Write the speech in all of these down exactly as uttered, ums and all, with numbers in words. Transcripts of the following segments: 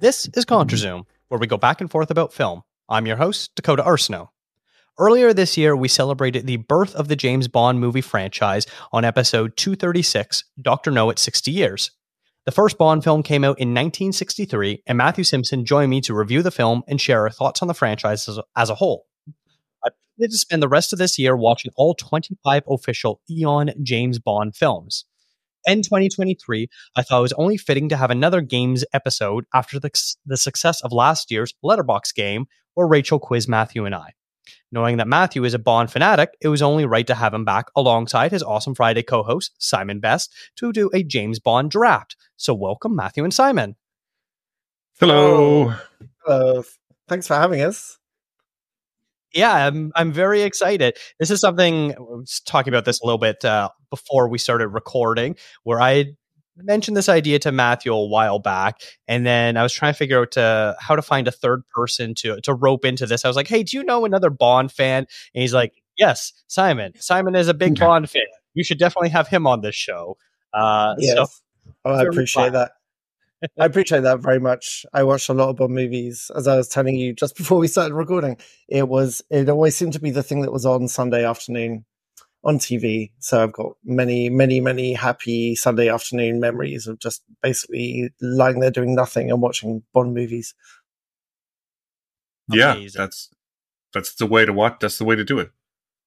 This is ContraZoom, where we go back and forth about film. I'm your host, Dakota Arsenault. Earlier this year, we celebrated the birth of the James Bond movie franchise on episode two thirty-six, Doctor No at sixty years. The first Bond film came out in nineteen sixty-three, and Matthew Simpson joined me to review the film and share our thoughts on the franchise as, as a whole. I plan to spend the rest of this year watching all twenty-five official Eon James Bond films. In twenty twenty-three, I thought it was only fitting to have another games episode after the, the success of last year's Letterboxd game, where Rachel quizzed Matthew and I. Knowing that Matthew is a Bond fanatic, it was only right to have him back alongside his Awesome Friday co-host, Simon Best, to do a James Bond draft. So welcome, Matthew and Simon. Hello. Hello. Thanks for having us. Yeah, I'm I'm very excited. This is something, I was talking about this a little bit uh, before we started recording, where I mentioned this idea to Matthew a while back, and then I was trying to figure out uh, how to find a third person to to rope into this. I was like, hey, do you know another Bond fan? And he's like, yes, Simon. Simon is a big Bond fan. You should definitely have him on this show. Uh, yes. So, oh, I appreciate that. I appreciate that very much. I watched a lot of Bond movies, as I was telling you just before we started recording. It was it always seemed to be the thing that was on Sunday afternoon on T V. So I've got many, many, many happy Sunday afternoon memories of just basically lying there doing nothing and watching Bond movies. Yeah, Amazing. that's that's the way to watch. That's the way to do it.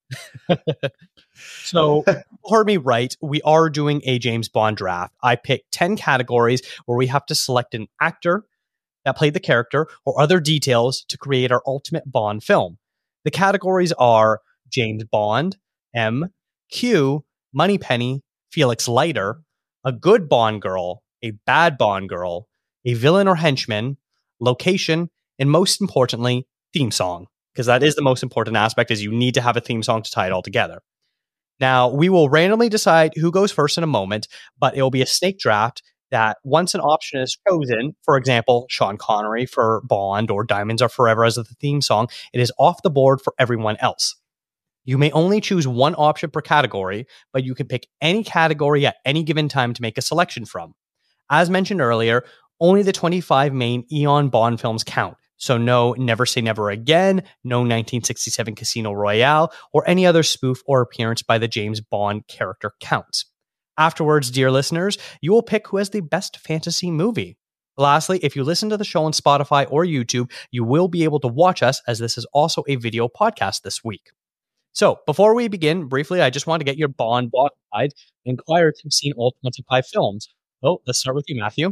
So, heard me right, we are doing a James Bond draft. I picked ten categories where we have to select an actor that played the character or other details to create our ultimate Bond film. The categories are James Bond, M, Q, Moneypenny, Felix Leiter, a good Bond girl, a bad Bond girl, a villain or henchman, location, and most importantly, theme song. Because that is the most important aspect, is you need to have a theme song to tie it all together. Now, we will randomly decide who goes first in a moment, but it will be a snake draft that once an option is chosen, for example, Sean Connery for Bond or Diamonds Are Forever as the theme song, it is off the board for everyone else. You may only choose one option per category, but you can pick any category at any given time to make a selection from. As mentioned earlier, only the twenty-five main Eon Bond films count. So no Never Say Never Again, no nineteen sixty-seven Casino Royale, or any other spoof or appearance by the James Bond character counts. Afterwards, dear listeners, you will pick who has the best fantasy movie. Lastly, if you listen to the show on Spotify or YouTube, you will be able to watch us, as this is also a video podcast this week. So before we begin, briefly, I just want to get your Bond Bond guide and inquire if you've seen all twenty-five films. Oh, let's start with you, Matthew.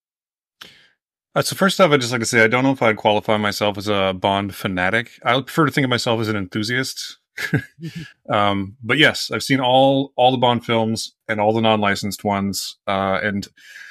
Uh, so first off, I'd just like to say I don't know if I'd qualify myself as a Bond fanatic. I would prefer to think of myself as an enthusiast. um, but yes, I've seen all all the Bond films and all the non-licensed ones, uh, and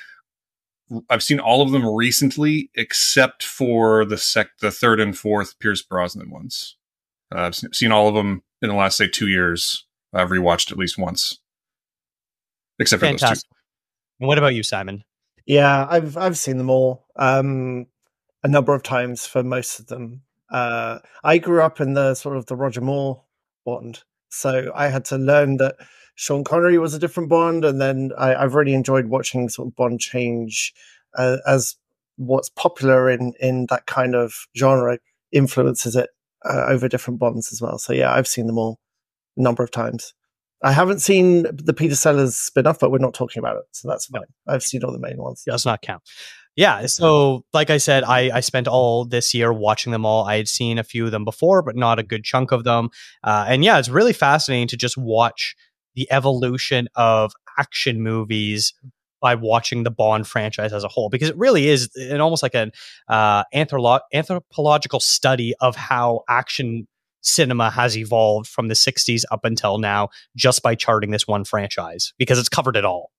I've seen all of them recently, except for the sec the third and fourth Pierce Brosnan ones. Uh, I've seen all of them in the last say two years. I've rewatched at least once, except for Fantastic. those two. And what about you, Simon? Yeah, I've I've seen them all um, a number of times for most of them. Uh, I grew up in the sort of the Roger Moore Bond, so I had to learn that Sean Connery was a different Bond, and then I, I've really enjoyed watching sort of Bond change uh, as what's popular in in that kind of genre influences it uh, over different Bonds as well. So yeah, I've seen them all a number of times. I haven't seen the Peter Sellers spin-off, but we're not talking about it, so that's fine. I've seen all the main ones. Does not count. Yeah, so like I said, I, I spent all this year watching them all. I had seen a few of them before, but not a good chunk of them. Uh, and yeah, it's really fascinating to just watch the evolution of action movies by watching the Bond franchise as a whole, because it really is an almost like an uh, anthropo- anthropological study of how action cinema has evolved from the sixties up until now, just by charting this one franchise, because it's covered it all.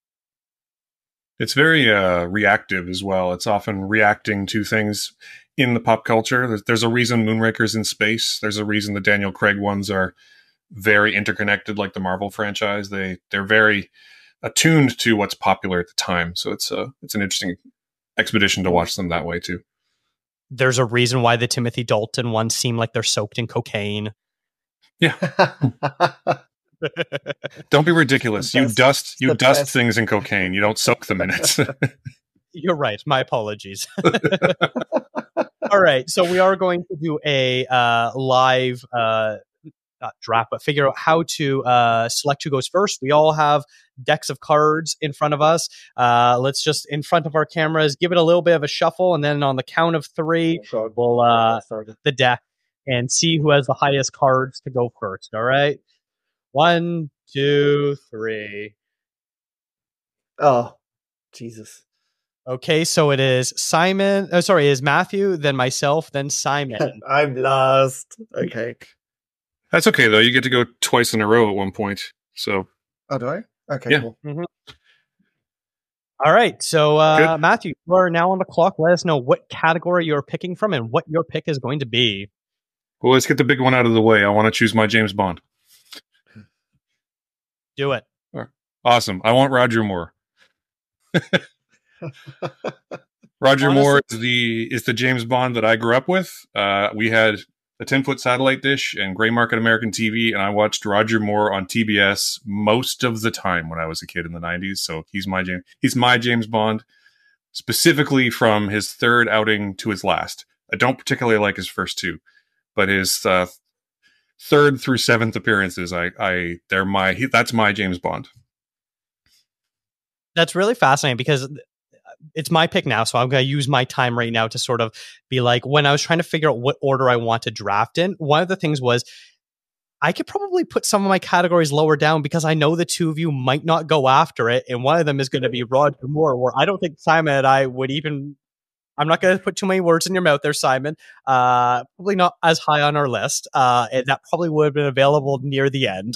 It's very uh, reactive as well. It's often reacting to things in the pop culture. There's, there's a reason Moonraker's in space. There's a reason the Daniel Craig ones are very interconnected, like the Marvel franchise. They they're very attuned to what's popular at the time. So it's a it's an interesting expedition to watch them that way too. There's a reason why the Timothy Dalton ones seem like they're soaked in cocaine. Yeah. Don't be ridiculous. You dust you the dust best. things in cocaine. You don't soak them in it. You're right. My apologies. All right. So we are going to do a uh, live uh, not draft, but figure out how to uh, select who goes first. We all have decks of cards in front of us. Uh, let's just, in front of our cameras, give it a little bit of a shuffle. And then on the count of three, we'll uh, start the deck and see who has the highest cards to go first. All right. One, two, three. Oh, Jesus. Okay, so it is Simon. Oh, sorry, it is Matthew, then myself, then Simon. I'm last. Okay. That's okay, though. You get to go twice in a row at one point. So, Oh, do I? Okay, Yeah. cool. Mhm. All right, so uh, Good. Matthew, you are now on the clock. Let us know what category you're picking from and what your pick is going to be. well, let's get the big one out of the way. I want to choose my James Bond. Do it. Awesome. I want Roger Moore. Roger Honestly- Moore is the is the James Bond that I grew up with. Uh, we had a ten foot satellite dish and gray market American T V, and I watched Roger Moore on T B S most of the time when I was a kid in the nineties. So he's my James. He's my James Bond, specifically from his third outing to his last. I don't particularly like his first two, but his uh, third through seventh appearances, I, I they're my he, that's my James Bond. That's really fascinating because it's my pick now. So I'm going to use my time right now to sort of be like, when I was trying to figure out what order I want to draft in, one of the things was I could probably put some of my categories lower down because I know the two of you might not go after it. And one of them is going to be Roger Moore, where I don't think Simon and I would even, I'm not going to put too many words in your mouth there, Simon. Uh, probably not as high on our list. Uh, and that probably would have been available near the end.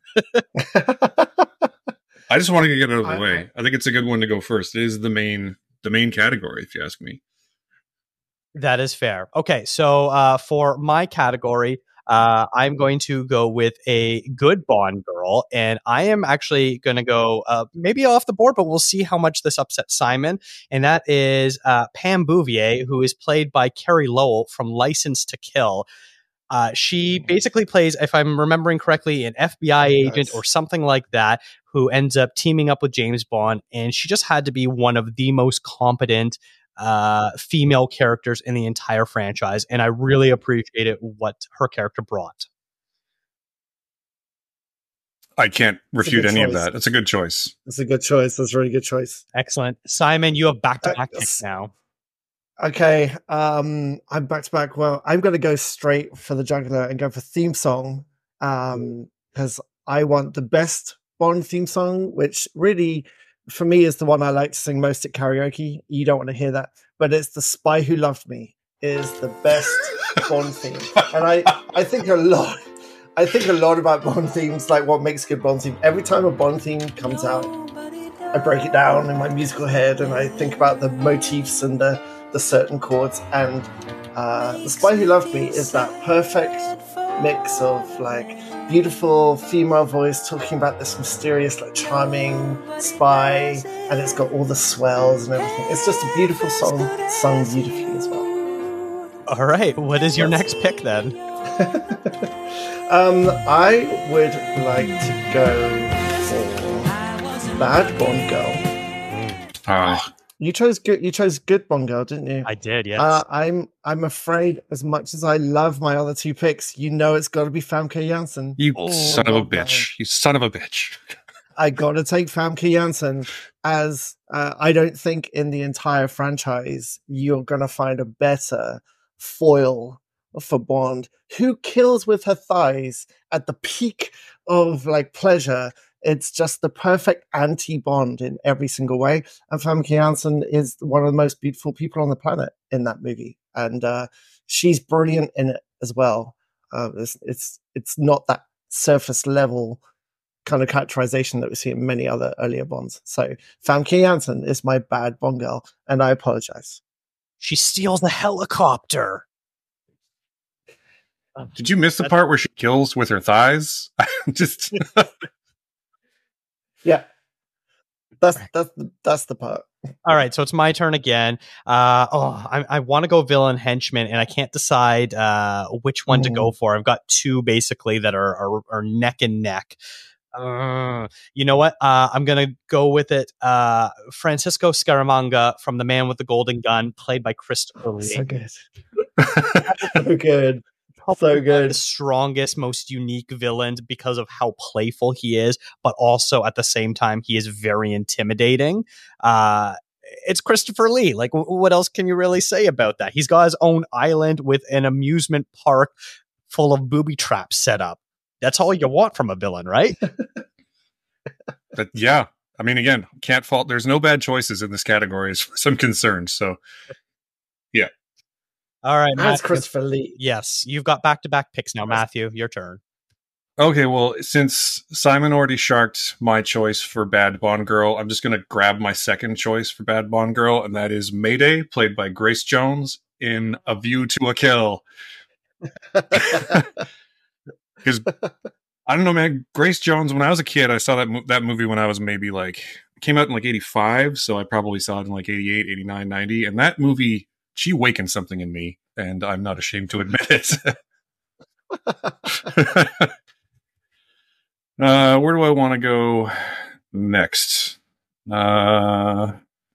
I just want to get it out of the I- way. I think it's a good one to go first. It is the main the main category, if you ask me. That is fair. Okay, so uh, for my category, uh, I'm going to go with a good Bond girl, and I am actually going to go uh, maybe off the board, but we'll see how much this upsets Simon. And that is uh, Pam Bouvier, who is played by Carrie Lowell from License to Kill. Uh, she basically plays, if I'm remembering correctly, an F B I agent Nice. or something like that, who ends up teaming up with James Bond, and she just had to be one of the most competent uh, female characters in the entire franchise, and I really appreciated what her character brought. I can't a refute good any of choice. that. It's a good choice. That's a good choice. That's a really good choice. Excellent. Simon, you have back-to-back Uh, picks now. Okay, um, I'm back to back. Well, I'm going to go straight for the jugular and go for theme song um, because I want the best Bond theme song, which really, for me, is the one I like to sing most at karaoke. You don't want to hear that, but it's "The Spy Who Loved Me" is the best Bond theme, and I, I think a lot. I think a lot about Bond themes, like what makes a good Bond theme. Every time a Bond theme comes out, I break it down in my musical head and I think about the motifs and the, the certain chords. And uh, The Spy Who Loved Me is that perfect mix of like beautiful female voice talking about this mysterious, like charming spy, and it's got all the swells and everything. It's just a beautiful song, sung beautifully as well. All right, what is your Yes. next pick then? um, I would like to go for Bad Bond Girl. Ah, You chose good. You chose good Bond Girl, didn't you? I did, yes. Uh, I'm. I'm afraid, as much as I love my other two picks, you know it's got to be Famke Janssen. you Oh, son of a God. bitch. You son of a bitch. I got to take Famke Janssen, as uh, I don't think in the entire franchise you're going to find a better foil for Bond, who kills with her thighs at the peak of like pleasure. It's just the perfect anti-Bond in every single way. And Famke Janssen is one of the most beautiful people on the planet in that movie, and uh, she's brilliant in it as well. Uh, it's it's it's not that surface level kind of characterization that we see in many other earlier Bonds. So Famke Janssen is my bad Bond girl, and I apologize. She steals the helicopter. Did you miss the That's- part where she kills with her thighs? Just Yeah, that's that's the, that's the part. All right, so it's my turn again. Uh, oh, I, I want to go villain henchman, and I can't decide uh, which one to go for. I've got two basically that are, are are neck and neck. Uh, you know what? Uh, I'm gonna go with it. Uh, Francisco Scaramanga from The Man with the Golden Gun, played by Christopher Oh, Lee. so good. So good. Probably So one of good. the strongest, most unique villains because of how playful he is, but also at the same time he is very intimidating. Uh, it's Christopher Lee. Like, w- what else can you really say about that? He's got his own island with an amusement park full of booby traps set up. That's all you want from a villain, right? But yeah, I mean, again, can't fault. There's no bad choices in this category as far as I'm concerned. So, yeah. All right, That's Matthew. Christopher Lee. Yes, you've got back-to-back picks now, Matthew. Your turn. Okay, well, since Simon already sharked my choice for Bad Bond Girl, I'm just going to grab my second choice for Bad Bond Girl, and that is Mayday, played by Grace Jones in A View to a Kill. Because I don't know, man. Grace Jones. When I was a kid, I saw that mo- that movie when I was maybe like it came out in like eighty-five, so I probably saw it in like eighty-eight, eighty-nine, ninety. And that movie, she awakened something in me, and I'm not ashamed to admit it. uh, where do I want to go next? Uh,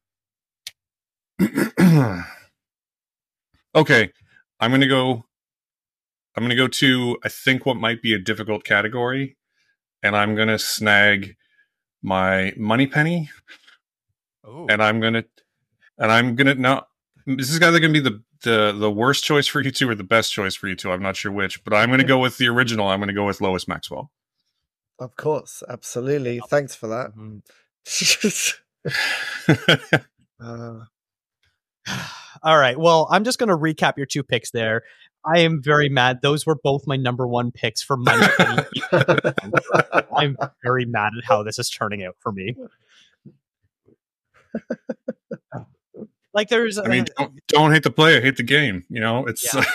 okay, I'm gonna go. I'm going to go to, I think, what might be a difficult category, and I'm going to snag my Moneypenny, Ooh. and I'm going to, and I'm going to, no, this is either going to be the, the, the worst choice for you two or the best choice for you two. I'm not sure which, but I'm going to go with the original. I'm going to go with Lois Maxwell. Of course, absolutely. Thanks for that. Mm-hmm. uh, All right. Well, I'm just going to recap your two picks there. I am very mad. Those were both my number one picks for money. I'm very mad at how this is turning out for me. Like, there's, I mean, don't, don't hate the player, hate the game. You know, it's. Yeah.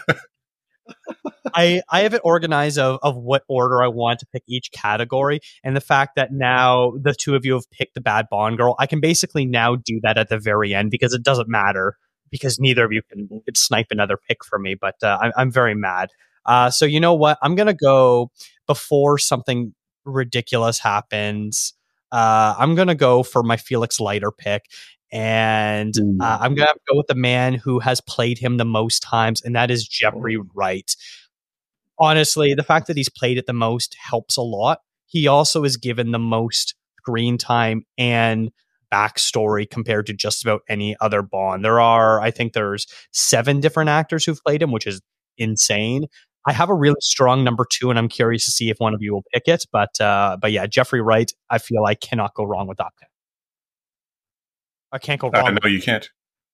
I I have it organized of of what order I want to pick each category, and the fact that now the two of you have picked the Bad Bond Girl, I can basically now do that at the very end because it doesn't matter. Because neither of you can, can snipe another pick from me, but uh, I'm, I'm very mad. Uh, so you know what? I'm going to go before something ridiculous happens. Uh, I'm going to go for my Felix Leiter pick. And uh, I'm going to go with the man who has played him the most times, and that is Jeffrey Wright. Honestly, the fact that he's played it the most helps a lot. He also is given the most screen time and backstory compared to just about any other Bond. There are, I think there's seven different actors who've played him, which is insane. I have a really strong number two, and I'm curious to see if one of you will pick it. But uh, but yeah, Jeffrey Wright, I feel I cannot go wrong with that pick. I can't go wrong. I know you can't.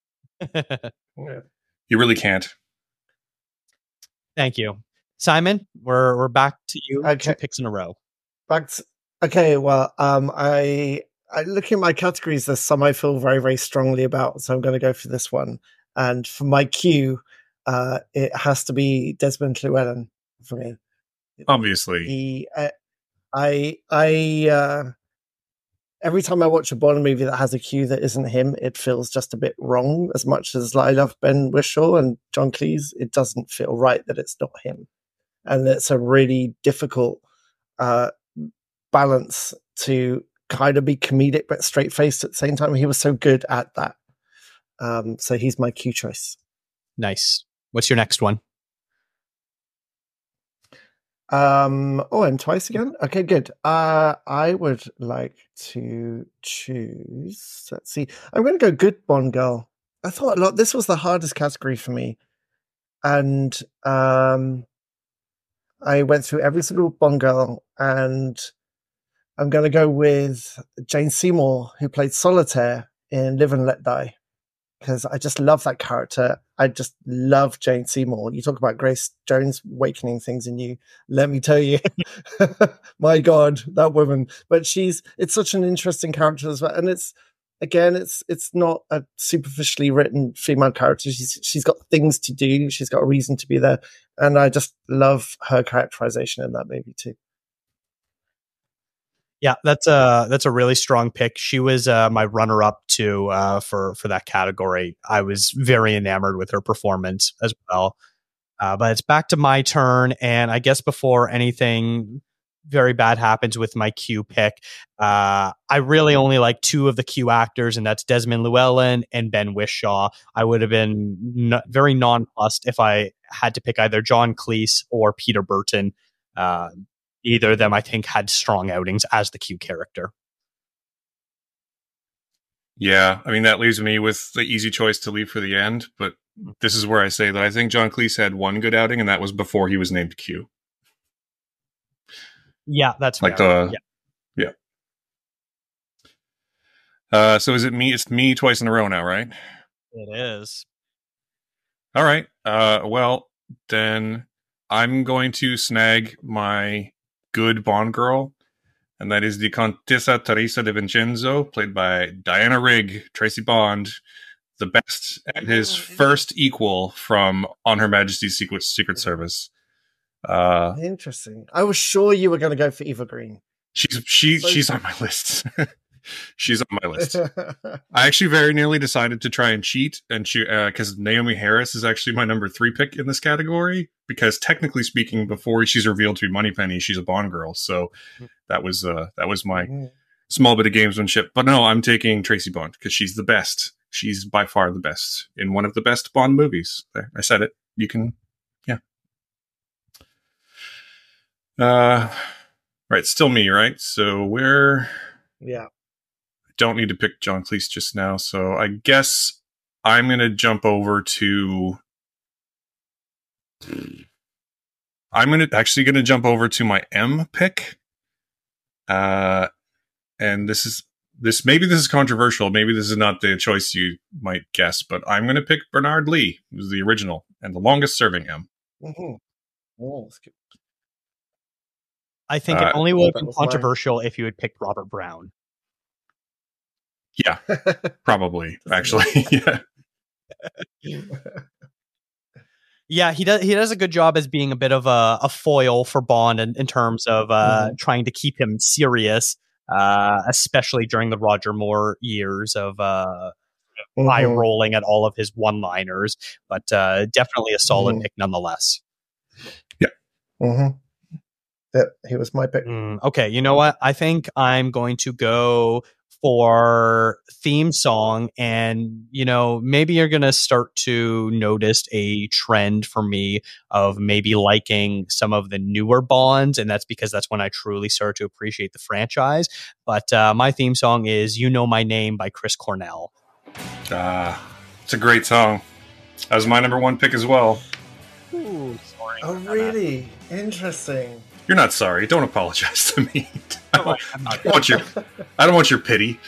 You really can't. Thank you. Simon, we're we're back to you. Okay. Two picks in a row. Back to, okay, well, um, I, I looking at my categories, there's some I feel very, very strongly about, so I'm going to go for this one. And for my cue, uh, it has to be Desmond Llewellyn for me. Obviously. He, uh, I, I, uh, every time I watch a Bond movie that has a cue that isn't him, it feels just a bit wrong. As much as I love Ben Whishaw and John Cleese, it doesn't feel right that it's not him. And it's a really difficult uh, balance to kind of be comedic but straight-faced at the same time. He was so good at that. Um, so he's my cue choice. Nice. What's your next one? Um, oh, and twice again? Okay, good. Uh, I would like to choose... Let's see. I'm going to go Good Bond Girl. I thought a lot... This was the hardest category for me. And... Um, I went through every single Bond girl, and I'm going to go with Jane Seymour, who played Solitaire in Live and Let Die, because I just love that character. I just love Jane Seymour. You talk about Grace Jones awakening things in you. Let me tell you, my God, that woman. But she's, it's such an interesting character as well. And it's, again, it's it's not a superficially written female character. She's she's got things to do. She's got a reason to be there, and I just love her characterization in that movie too. Yeah, that's a that's a really strong pick. She was uh, my runner up to uh, for for that category. I was very enamored with her performance as well. Uh, but it's back to my turn, and I guess before anything very bad happens with my Q pick. Uh, I really only like two of the Q actors, and that's Desmond Llewellyn and Ben Whishaw. I would have been n- very nonplussed if I had to pick either John Cleese or Peter Burton. Uh, either of them, I think, had strong outings as the Q character. Yeah, I mean, that leaves me with the easy choice to leave for the end, but this is where I say that I think John Cleese had one good outing, and that was before he was named Q. Yeah, that's like fair. the yeah. yeah. Uh, so is it me? It's me twice in a row now, right? It is. All right. Uh, well, then I'm going to snag my good Bond girl, and that is the Contessa Teresa de Vincenzo, played by Diana Rigg, Tracy Bond, the best and his first equal from On Her Majesty's Secret Secret Service. Uh, Interesting. I was sure you were going to go for Eva Green. She's she so, she's on my list. She's on my list. I actually very nearly decided to try and cheat, and she because uh, Naomi Harris is actually my number three pick in this category. Because technically speaking, before she's revealed to be Moneypenny, she's a Bond girl. So that was uh, that was my mm-hmm. small bit of gamesmanship. But no, I'm taking Tracy Bond because she's the best. She's by far the best in one of the best Bond movies. There, I said it. You can, yeah. Uh, right, still me, right? So we're yeah. I don't need to pick John Cleese just now, so I guess I'm gonna jump over to. I'm gonna actually gonna jump over to my M pick. Uh, and this is this maybe this is controversial. Maybe this is not the choice you might guess, but I'm gonna pick Bernard Lee, who's the original and the longest serving M. Mm-hmm. Oh, that's good. I think uh, it only would have been controversial mine. If you had picked Robert Brown. Yeah, probably, actually. yeah. Yeah, he does. He does a good job as being a bit of a, a foil for Bond in, in terms of uh, mm-hmm. trying to keep him serious, uh, especially during the Roger Moore years of uh, mm-hmm. eye rolling at all of his one-liners. But uh, definitely a solid mm-hmm. pick nonetheless. Yeah. Mm-hmm. Yeah, he was my pick. Mm, okay, you know what? I think I'm going to go for theme song, and you know, maybe you're going to start to notice a trend for me of maybe liking some of the newer Bonds, and that's because that's when I truly start to appreciate the franchise. But uh, my theme song is "You Know My Name" by Chris Cornell. Ah, uh, it's a great song. That was my number one pick as well. Ooh, sorry. Oh, really? That. Interesting. You're not sorry. Don't apologize to me. I don't, I don't want your. I don't want your pity.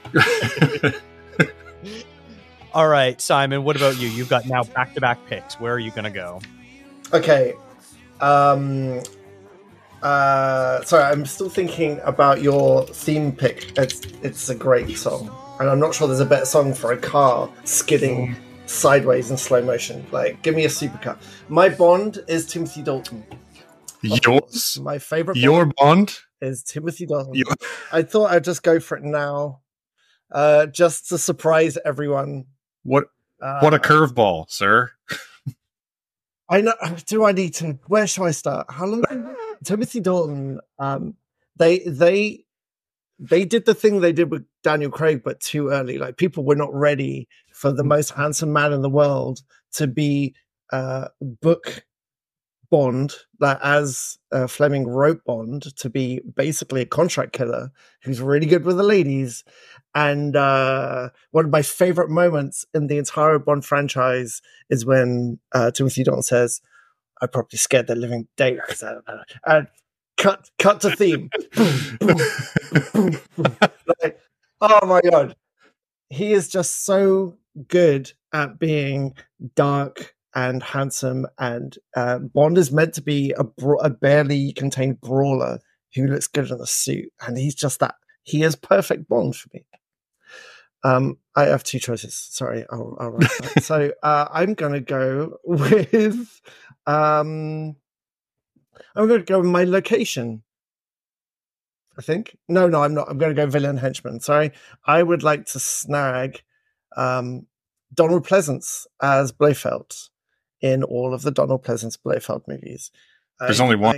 All right, Simon. What about you? You've got now back-to-back picks. Where are you going to go? Okay. Um. Uh. Sorry, I'm still thinking about your theme pick. It's it's a great song, and I'm not sure there's a better song for a car skidding sideways in slow motion. Like, give me a supercar. My Bond is Timothy Dalton. Yours? My favorite Your Bond, Bond is Timothy Dalton. Your... I thought I'd just go for it now, uh, just to surprise everyone. What? Uh, what a curveball, sir! I know. Do I need to? Where shall I start? How long? Timothy Dalton. Um, they they they did the thing they did with Daniel Craig, but too early. Like, people were not ready for the most handsome man in the world to be uh, book. Bond, that as uh, Fleming wrote Bond to be basically a contract killer who's really good with the ladies. And uh, one of my favorite moments in the entire Bond franchise is when uh, Timothy Dalton says, "I probably scared the living daylights out of her." And cut, cut to theme. boom, boom, boom, boom. Like, oh my God. He is just so good at being dark and handsome, and uh, Bond is meant to be a, bra- a barely contained brawler who looks good in a suit, and he's just that. He is perfect Bond for me. Um, I have two choices. Sorry, I'll, I'll write that. So uh, I'm going to go with. Um, I'm going to go with my location. I think. No, no, I'm not. I'm going to go villain henchman. Sorry, I would like to snag um, Donald Pleasance as Blofeld in all of the Donald Pleasance Blofeld movies. There's I, only one.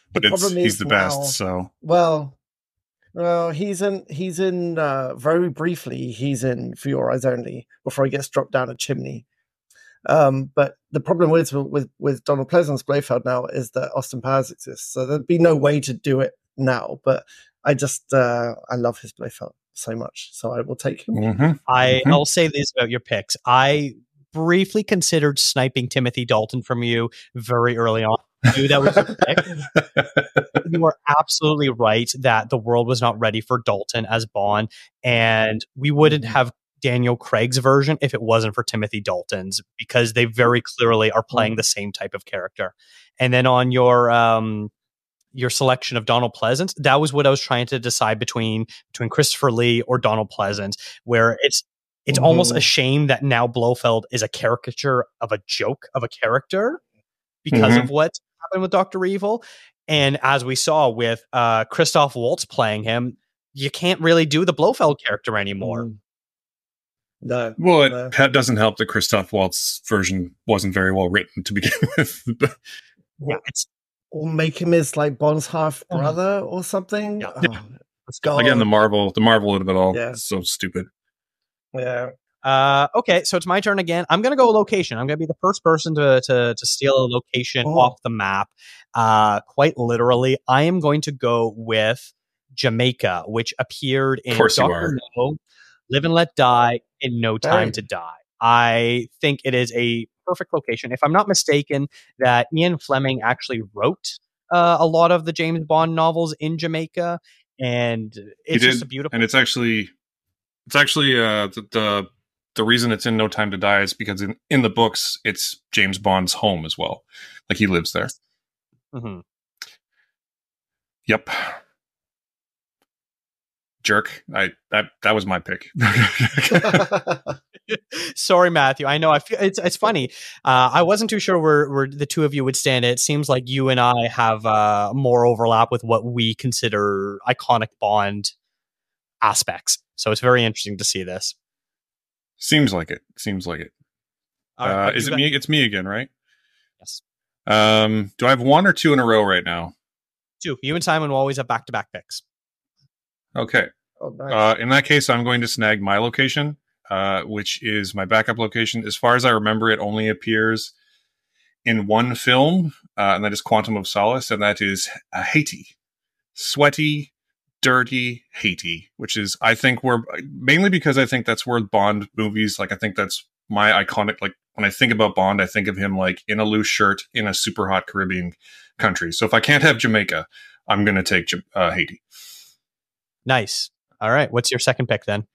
but The it's problem he's is, the wow. best. So Well, well, he's in. He's in uh, very briefly. He's in For Your Eyes Only before he gets dropped down a chimney. Um, but the problem with with with Donald Pleasant's Blofeld now is that Austin Powers exists, so there'd be no way to do it now. But I just uh, I love his Blofeld so much, so I will take him. mm-hmm. I Mhm. I'll say this about your picks. I briefly considered sniping Timothy Dalton from you very early on. I knew that was your pick. You were absolutely right that the world was not ready for Dalton as Bond, and we wouldn't Mhm. have Daniel Craig's version if it wasn't for Timothy Dalton's, because they very clearly are playing the same type of character. And then on your um your selection of Donald Pleasance, that was what I was trying to decide between between Christopher Lee or Donald Pleasance, where it's it's almost a Mhm. shame that now Blofeld is a caricature of a joke of a character because Mhm. of what happened with Doctor Evil. And as we saw with uh, Christoph Waltz playing him, you can't really do the Blofeld character anymore. Mhm. No, Well, it no. that doesn't help that Christoph Waltz version wasn't very well written to begin with. Yeah, it's Or make him his like Bond's half brother or something. Yeah. Oh, God. Again, the Marvel, the Marvel of it all, Yeah. is so stupid. Yeah. Uh, okay, so it's my turn again. I'm gonna go location. I'm gonna be the first person to to, to steal a location Oh. off the map. Uh, quite literally, I am going to go with Jamaica, which appeared in Of course you Doctor are. No, Live and Let Die, in No Time Hey. to Die. I think it is a perfect location. If I'm not mistaken, that Ian Fleming actually wrote uh, a lot of the James Bond novels in Jamaica, and it's He just did, a beautiful. and it's actually, it's actually uh, the, the the reason it's in No Time to Die is because in, in the books it's James Bond's home as well. Like he lives there. Mhm. Yep. Jerk. I that that was my pick. Sorry, Matthew. I know. I feel it's it's funny. Uh, I wasn't too sure where, where the two of you would stand. It seems like you and I have uh, more overlap with what we consider iconic Bond aspects. So it's very interesting to see this. Seems like it. Seems like it. All right, Uh, but is you it got- me? It's me again, right? Yes, Um, do I have one or two in a row right now? two. You and Simon will always have back to back picks. Okay. Oh, nice. Uh, in that case, I'm going to snag my location, uh, which is my backup location. As far as I remember, it only appears in one film, uh, and that is Quantum of Solace, and that is uh, Haiti. Sweaty, dirty Haiti, which is, I think, where, mainly because I think that's where Bond movies, like, I think that's my iconic, like, when I think about Bond, I think of him, like, in a loose shirt in a super hot Caribbean country. So if I can't have Jamaica, I'm going to take uh, Haiti. Nice. All right. What's your second pick then?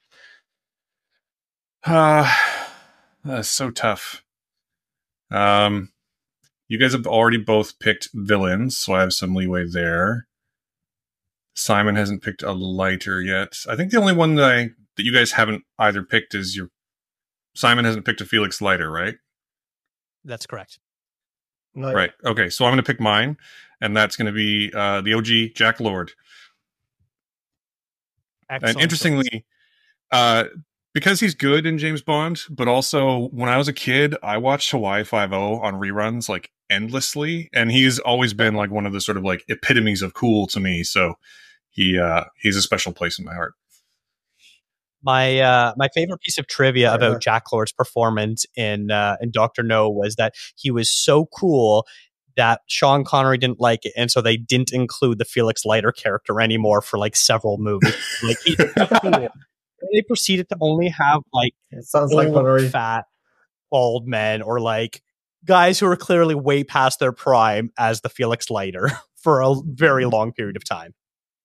Uh, that's so tough. Um, you guys have already both picked villains, so I have some leeway there. Simon hasn't picked a lighter yet. I think the only one that I that you guys haven't either picked is your Simon hasn't picked a Felix Leiter, right? That's correct. No. Right. Okay, so I'm going to pick mine, and that's going to be uh, the O G Jack Lord. Excellent. And interestingly, uh, because he's good in James Bond, but also when I was a kid, I watched Hawaii Five-O on reruns like endlessly, and he's always been like one of the sort of like epitomes of cool to me. So he uh, he's a special place in my heart. My uh, my favorite piece of trivia Fair about enough. Jack Lord's performance in uh, in Doctor No was that he was so cool that Sean Connery didn't like it, and so they didn't include the Felix Leiter character anymore for like several movies. Like he's too cool. They proceeded to only have like It sounds like old, Connery. fat, bald men or like guys who are clearly way past their prime as the Felix Leiter for a very long period of time.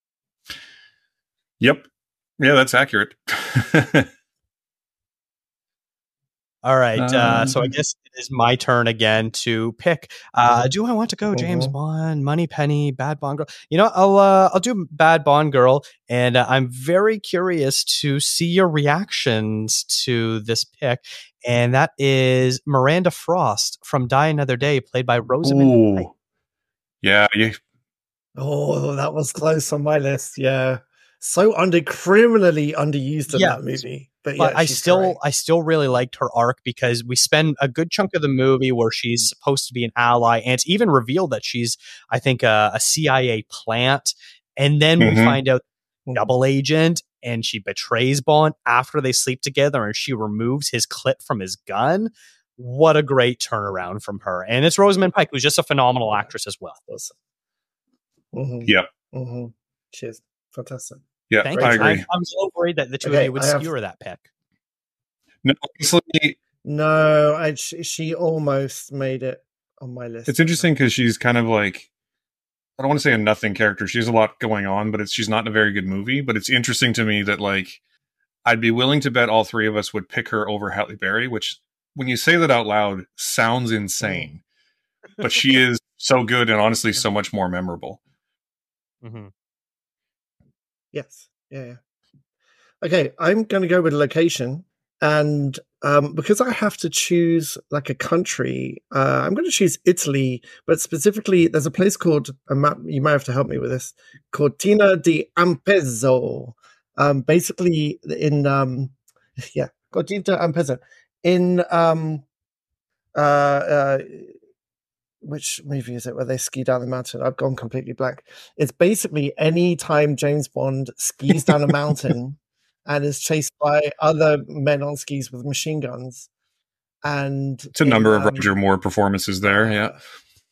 Yep. Yeah, that's accurate. All right, uh, so I Um, guess it is my turn again to pick. Uh, do I want to go James Mhm. Bond, Money Penny, Bad Bond Girl? You know, I'll uh, I'll do Bad Bond Girl, and uh, I'm very curious to see your reactions to this pick, and that is Miranda Frost from Die Another Day, played by Rosamund Pike. Ooh. Yeah, you, Oh, that was close on my list. Yeah. So under criminally underused in Yeah. that movie. but but yeah, I she's still great. I still really liked her arc because we spend a good chunk of the movie where she's supposed to be an ally, and it's even revealed that she's, I think, a, a C I A plant, and then we Mhm. find out Mhm. double agent, and she betrays Bond after they sleep together, and she removes his clip from his gun. What a great turnaround from her, and it's Rosamund Pike, who's just a phenomenal actress as well. Awesome. Mhm. Yep. Mhm. She is fantastic. Yeah, Thank I you. agree. I'm, I'm so worried that the two of Okay, you would I have- skewer that pick. No, honestly, No, I she, she almost made it on my list. it's interesting because she's kind of like, I don't want to say a nothing character. She has a lot going on, but it's she's not in a very good movie. But it's interesting to me that like I'd be willing to bet all three of us would pick her over Halle Berry, which when you say that out loud sounds insane. But she is so good and honestly so much more memorable. Mm-hmm. Yes. Yeah, yeah. Okay, I'm going to go with location. And um, because I have to choose like a country, uh, I'm going to choose Italy. But specifically, there's a place called, a map, you might have to help me with this, Cortina di Ampezzo. Um, basically, in, um, yeah, Cortina di Ampezzo. In, um, uh, uh, which movie is it where they ski down the mountain? I've gone completely blank. It's basically any time James Bond skis down a mountain and is chased by other men on skis with machine guns. And It's a in, number of um, Roger Moore performances there. Yeah. uh,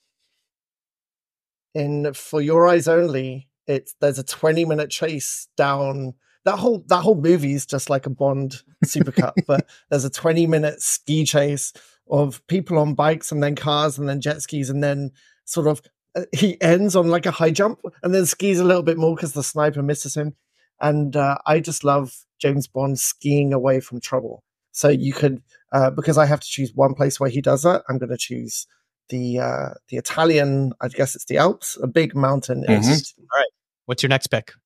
in For Your Eyes Only, it's there's a twenty minute chase down that whole that whole movie is just like a Bond supercut, but there's a twenty minute ski chase of people on bikes and then cars and then jet skis, and then sort of uh, he ends on like a high jump and then skis a little bit more because the sniper misses him. And uh, I just love James Bond skiing away from trouble. So you could, uh, because I have to choose one place where he does that, I'm going to choose the uh, the Italian. I guess it's the Alps, a big mountain. Mhm. It's- All right. What's your next pick?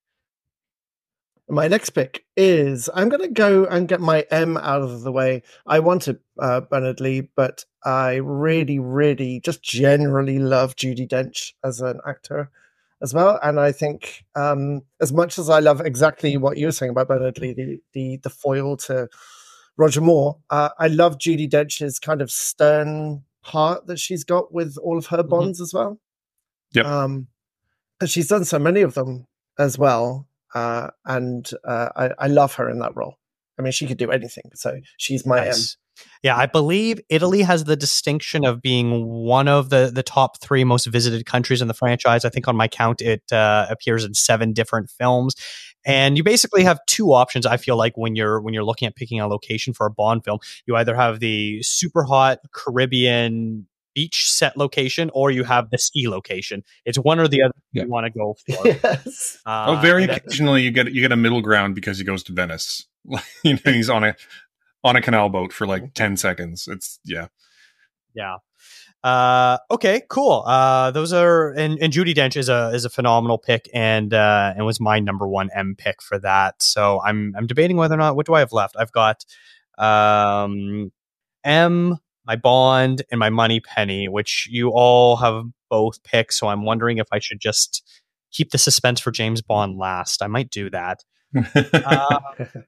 My next pick is I'm going to go and get my M out of the way. I wanted uh, Bernard Lee, but I really, really just generally love Judi Dench as an actor as well. And I think um, as much as I love exactly what you were saying about Bernard Lee, the the, the foil to Roger Moore, uh, I love Judi Dench's kind of stern heart that she's got with all of her Mhm. Bonds as well. Yep. Um, and she's done so many of them as well. Uh, and uh, I, I love her in that role. I mean, she could do anything. So she's my Nice. Yeah, I believe Italy has the distinction of being one of the, the top three most visited countries in the franchise. I think on my count, it uh, appears in seven different films. And you basically have two options. I feel like when you're when you're looking at picking a location for a Bond film, you either have the super hot Caribbean beach set location, or you have the ski location. It's one or the other Yeah. you want to go M. for. Yes. Uh, Oh, very and that- occasionally you get you get a middle ground because he goes to Venice. You know, he's on a on a canal boat for like ten seconds. It's yeah. Yeah. Uh, okay, cool. Uh, those are and, and Judi Dench is a is a phenomenal pick, and uh, and was my number one M pick for that. So I'm I'm debating whether or not what do I have left. I've got um, M, my Bond, and my Money Penny, which you all have both picked. So I'm wondering if I should just keep the suspense for James Bond last. I might do that. Uh,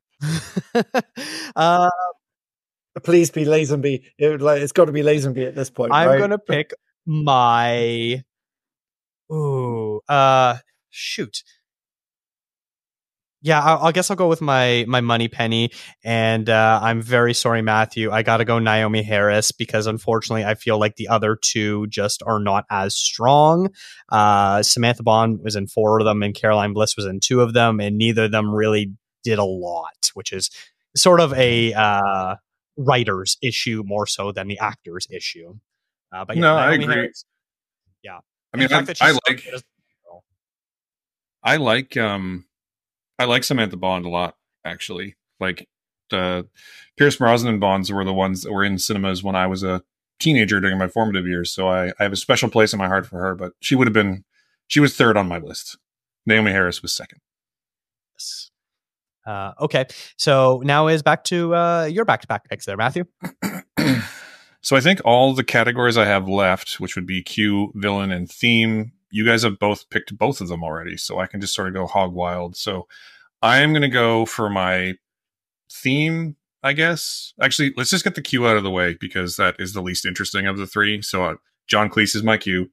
uh, Please be Lazenby. It would, like, it's got to be Lazenby at this point. I'm right? gonna pick my. Ooh, uh, shoot. Yeah, I, I guess I'll go with my my Money Penny, and uh, I'm very sorry, Matthew. I got to go Naomi Harris because unfortunately, I feel like the other two just are not as strong. Uh, Samantha Bond was in four of them, and Caroline Bliss was in two of them, and neither of them really did a lot, which is sort of a uh, writer's issue more so than the actor's issue. Uh, but yeah, No, I Naomi agree. Harris, I and mean, the I, fact that she's I so like good as a girl. I like um I like Samantha Bond a lot, actually. Like the Pierce Brosnan Bonds were the ones that were in cinemas when I was a teenager during my formative years. So I, I have a special place in my heart for her, but she would have been she was third on my list. Naomi Harris was second. Uh, okay, so now is back to uh, your back-to-back picks there, Matthew. So I think all the categories I have left, which would be Q, villain, and theme, you guys have both picked both of them already, so I can just sort of go hog wild. So I am going to go for my theme, I guess. Actually, let's just get the Q out of the way because that is the least interesting of the three. So uh, John Cleese is my Q,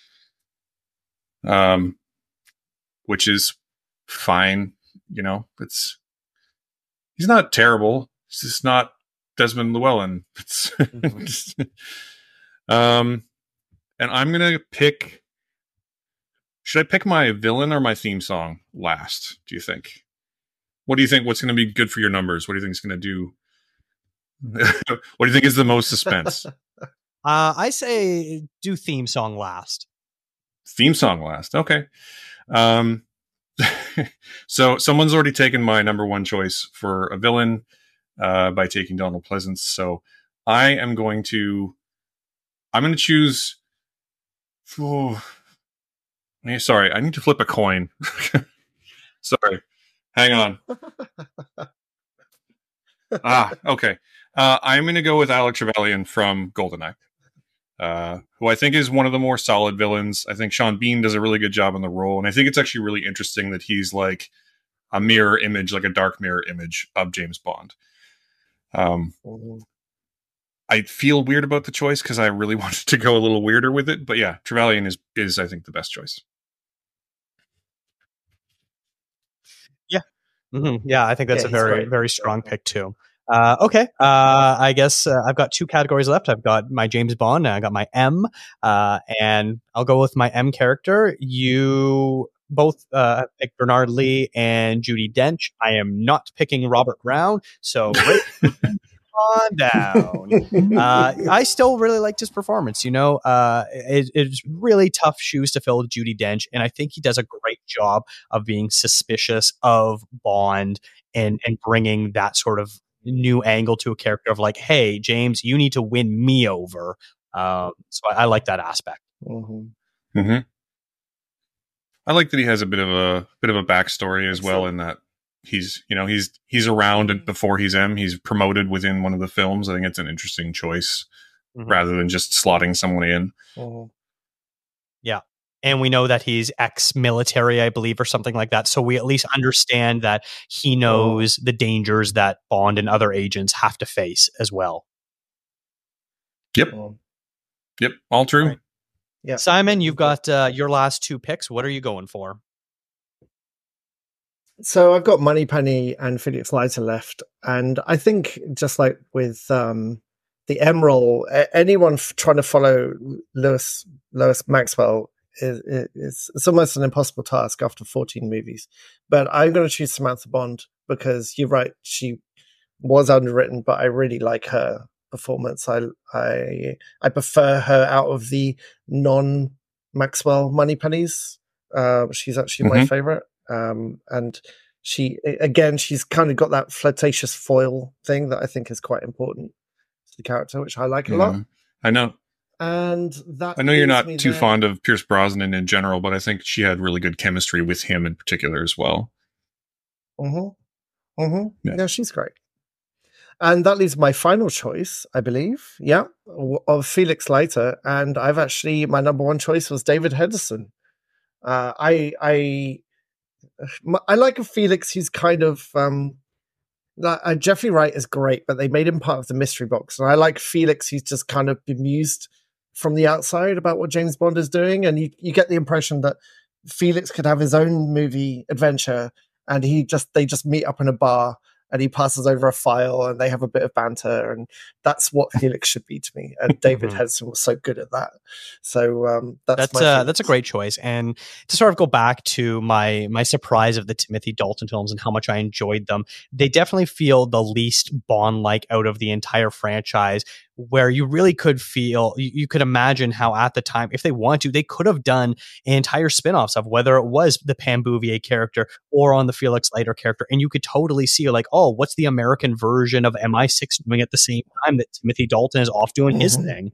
um, which is fine. You know, it's he's not terrible. He's just not Desmond Llewellyn. It's just, um, and I'm gonna pick. Should I pick my villain or my theme song last? Do you think? What do you think? What's going to be good for your numbers? What do you think is going to do? What do you think is the most suspense? Uh, I say do theme song last. Theme song last. Okay. Um, so someone's already taken my number one choice for a villain uh, by taking Donald Pleasance. So I am going to. I'm going to choose. Oh, sorry, I need to flip a coin. Sorry. Hang on. ah, okay. Uh, I'm going to go with Alec Trevelyan from GoldenEye, uh, who I think is one of the more solid villains. I think Sean Bean does a really good job in the role, and I think it's actually really interesting that he's like a mirror image, like a dark mirror image of James Bond. Um, I feel weird about the choice because I really wanted to go a little weirder with it, but yeah, Trevelyan is is I think the best choice. Mm-hmm. Yeah, I think that's Yeah, a very, great. very strong pick too. Uh, okay, uh, I guess uh, I've got two categories left. I've got my James Bond and I got my M, uh, and I'll go with my M character. You both uh, pick Bernard Lee and Judi Dench. I am not picking Robert Brown, so right on down. Uh, I still really liked his performance. You know, uh, it, it's really tough shoes to fill with Judi Dench, and I think he does a great job of being suspicious of Bond and and bringing that sort of new angle to a character of like, hey, James, you need to win me over. Um, so I, I like that aspect. Mm-hmm. Mm-hmm. I like that he has a bit of a bit of a backstory as well, in that he's, you know, he's he's around before he's M. He's promoted within one of the films. I think it's an interesting choice mm-hmm. rather than just slotting someone in. Mm-hmm. Yeah. And we know that he's ex-military, I believe, or something like that. So we at least understand that he knows the dangers that Bond and other agents have to face as well. Yep. Yep. All true. Right. Yeah. Simon, you've got uh, your last two picks. What are you going for? So I've got Moneypenny and Felix Leiter left. And I think just like with um, the M role, anyone f- trying to follow Lewis, Lewis Maxwell, Is, is it's almost an impossible task after fourteen movies. But I'm going to choose Samantha Bond because you're right, she was underwritten, but I really like her performance. I I I prefer her out of the non Maxwell Moneypennies. Uh, she's actually mm-hmm. my favorite. Um, and she again, she's kind of got that flirtatious foil thing that I think is quite important to the character, which I like yeah, a lot. I know. And that I know you're not too there. fond of Pierce Brosnan in general, but I think she had really good chemistry with him in particular as well. Mm-hmm. Mm-hmm. Yeah. yeah, she's great. And that leaves my final choice, I believe, yeah, of Felix Leiter. And I've actually, my number one choice was David Hedison. Uh, I, I, I like a Felix who's kind of, um, uh, Jeffrey Wright is great, but they made him part of the mystery box. And I like Felix who's just kind of bemused from the outside about what James Bond is doing, and you, you get the impression that Felix could have his own movie adventure, and he just they just meet up in a bar, and he passes over a file, and they have a bit of banter, and that's what Felix should be to me. And David Hedison was so good at that. So um, that's that's my uh, that's a great choice. And to sort of go back to my my surprise of the Timothy Dalton films and how much I enjoyed them, they definitely feel the least Bond-like out of the entire franchise, where you really could feel, you, you could imagine how at the time, if they want to, they could have done entire spin-offs of whether it was the Pam Bouvier character or on the Felix Leiter character. And you could totally see like, oh, what's the American version of M I six doing at the same time that Timothy Dalton is off doing mm-hmm. his thing?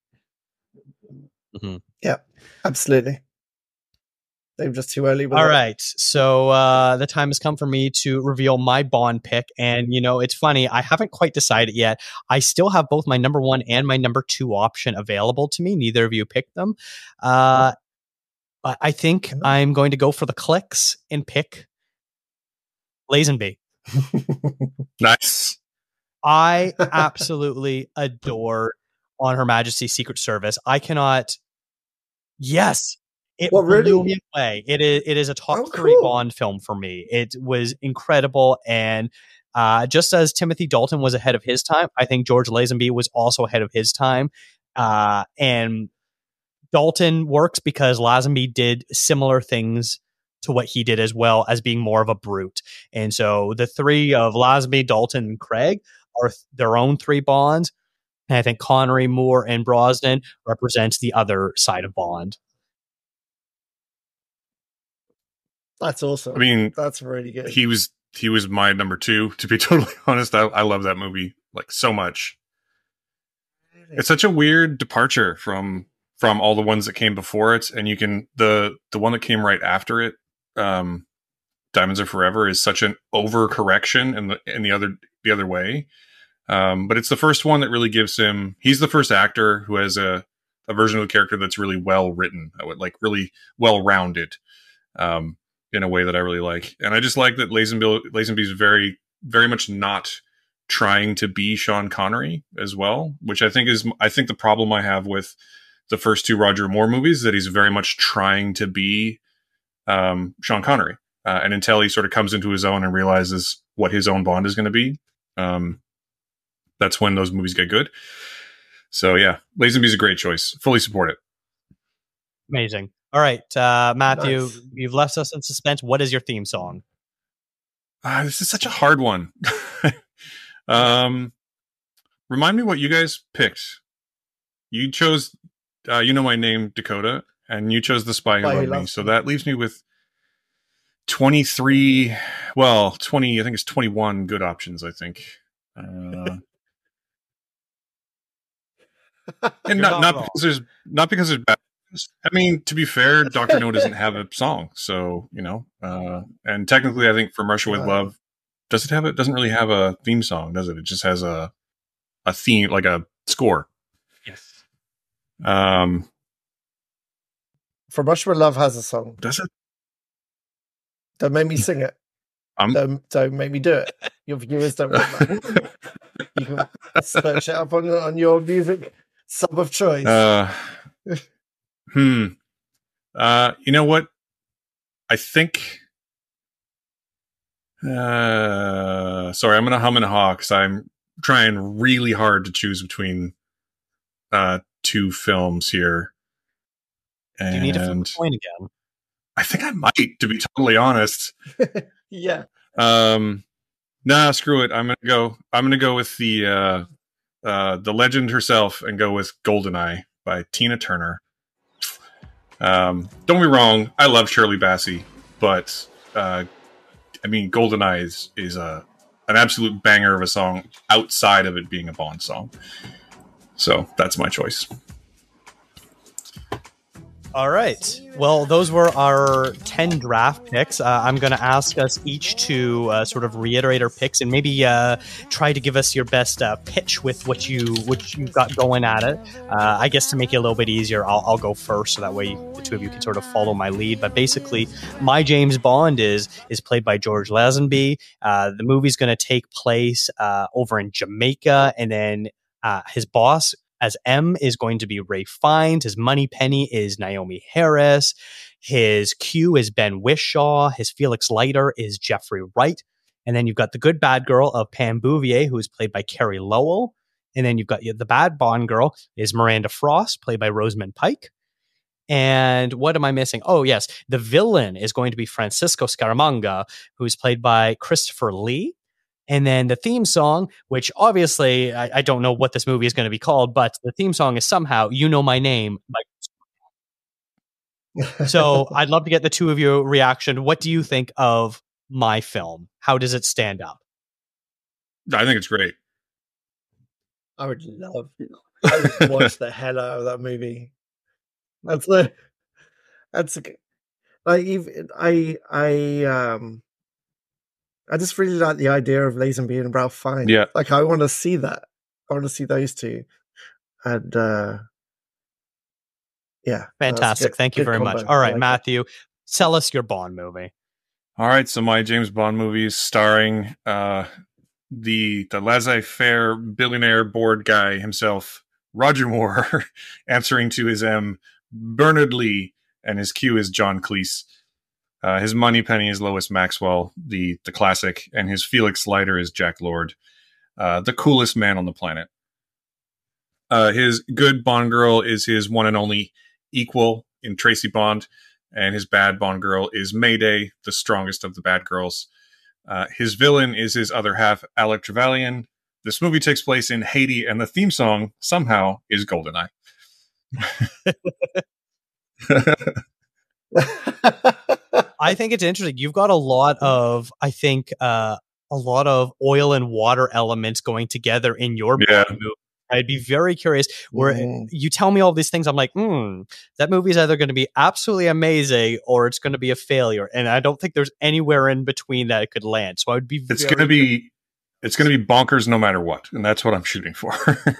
Mm-hmm. Yeah, absolutely. They were just too early. All right. So uh, the time has come for me to reveal my Bond pick. And, you know, it's funny. I haven't quite decided yet. I still have both my number one and my number two option available to me. Neither of you picked them. Uh, but I think I'm going to go for the clicks and pick Lazenby. Nice. I absolutely adore On Her Majesty's Secret Service. I cannot. Yes, it What, really? blew me away. It is. It is a top Oh, three cool. Bond film for me. It was incredible, and uh, just as Timothy Dalton was ahead of his time, I think George Lazenby was also ahead of his time. Uh, and Dalton works because Lazenby did similar things to what he did, as well as being more of a brute. And so the three of Lazenby, Dalton, and Craig are th- their own three Bonds. And I think Connery, Moore, and Brosnan represents the other side of Bond. That's awesome. I mean, that's really good. He was he was my number two, to be totally honest. I, I love that movie like so much. Really? It's such a weird departure from from all the ones that came before it, and you can the the one that came right after it, um, Diamonds Are Forever, is such an overcorrection in the in the other the other way. Um, but it's the first one that really gives him. He's the first actor who has a a version of the character that's really well written, like really well rounded. Um, in a way that I really like. And I just like that Lazenby, Lazenby is very, very much not trying to be Sean Connery as well, which I think is, I think the problem I have with the first two Roger Moore movies, that he's very much trying to be um, Sean Connery. Uh, and until he sort of comes into his own and realizes what his own Bond is going to be, um, that's when those movies get good. So yeah, Lazenby's a great choice. Fully support it. Amazing. All right, uh, Matthew, Nice. You've left us in suspense. What is your theme song? Uh, this is such a hard one. um, remind me what you guys picked. You chose, uh, You Know My Name, Dakota, and you chose The Spy Who Spy Who Loved Me. Loves So Me. that leaves me with twenty-three, well, twenty, I think it's twenty-one good options, I think. Uh, and not, not not wrong. because there's, not because there's bad. I mean, to be fair, Doctor No doesn't have a song, so you know. Uh, and technically, I think From Russia with Wow. Love, does it have it? Doesn't really have a theme song, does it? It just has a a theme, like a score. Yes. Um, From Russia with Love has a song. does it? Don't make me sing it. I'm- Don't don't make me do it. Your viewers don't want that. You can search it up on on your music sub of choice. Uh, hmm. Uh, you know what? I think. Uh, sorry, I'm gonna hum and haw because I'm trying really hard to choose between uh two films here. And Do you need to flip a coin again? I think I might, to be totally honest. Yeah. Um, nah, screw it. I'm gonna go. I'm gonna go with the uh, uh, the legend herself and go with Goldeneye by Tina Turner. Um, don't be wrong. I love Shirley Bassey, but uh, I mean, Goldeneye is is a an absolute banger of a song outside of it being a Bond song. So that's my choice. All right. Well, those were our ten draft picks. Uh, I'm going to ask us each to uh, sort of reiterate our picks and maybe uh, try to give us your best uh, pitch with what you what you got going at it. Uh, I guess to make it a little bit easier, I'll, I'll go first, so that way the two of you can sort of follow my lead. But basically, my James Bond is is played by George Lazenby. Uh, the movie's going to take place uh, over in Jamaica, and then uh, his boss as M is going to be Ray Fiennes. His money penny is Naomi Harris. His Q is Ben Whishaw. His Felix Leiter is Jeffrey Wright. And then you've got the good bad girl of Pam Bouvier, who is played by Carrie Lowell. And then you've got the bad Bond girl is Miranda Frost, played by Rosamund Pike. And what am I missing? Oh, yes. The villain is going to be Francisco Scaramanga, who's played by Christopher Lee. And then the theme song, which obviously I, I don't know what this movie is going to be called, but the theme song is somehow You Know My Name. By- so I'd love to get the two of your reaction. What do you think of my film? How does it stand up? I think it's great. I would love I would watch the hell out of that movie. That's a that's a, like even I I um I just really like the idea of Lazenby and Ralph Fiennes. Yeah. Like I want to see that. I want to see those two. And uh yeah. Fantastic. Good, Thank you good very combo. much. All I right, like Matthew, sell us your Bond movie. All right, so my James Bond movies starring uh, the the laissez-faire billionaire board guy himself, Roger Moore, answering to his M, Bernard Lee, and his Q is John Cleese. Uh, his money penny is Lois Maxwell, the the classic, and his Felix Leiter is Jack Lord, uh, the coolest man on the planet. Uh, his good Bond girl is his one and only equal in Tracy Bond, and his bad Bond girl is Mayday, the strongest of the bad girls. Uh, his villain is his other half, Alec Trevelyan. This movie takes place in Haiti, and the theme song somehow is GoldenEye. I think it's interesting. You've got a lot of, I think, uh, a lot of oil and water elements going together in your yeah. movie. I'd be very curious where mm. you tell me all these things. I'm like, hmm, that movie is either going to be absolutely amazing or it's going to be a failure. And I don't think there's anywhere in between that it could land. So I would be very It's going to be, it's going to be bonkers no matter what. And that's what I'm shooting for.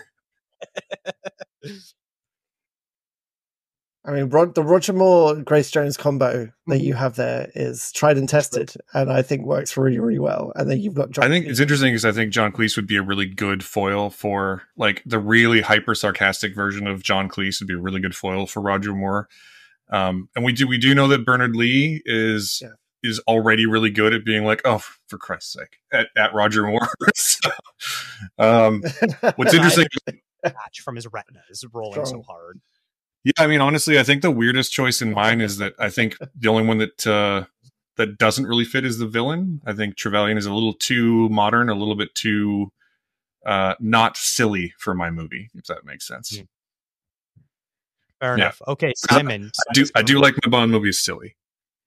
I mean, Rod, the Roger Moore Grace Jones combo that you have there is tried and tested, and I think works really, really well. And then you've got John I think Cleese. It's interesting because I think John Cleese would be a really good foil for, like, the really hyper sarcastic version of John Cleese would be a really good foil for Roger Moore. Um, and we do we do know that Bernard Lee is yeah. is already really good at being like, oh, for Christ's sake, at, at Roger Moore. so, um, what's interesting, patch from his retina is rolling Strong. so hard. Yeah, I mean, honestly, I think the weirdest choice in mine is that I think the only one that uh, that doesn't really fit is the villain. I think Trevelyan is a little too modern, a little bit too uh, not silly for my movie, if that makes sense. Fair yeah. enough. Okay, Simon. I do, I do like my Bond movies silly.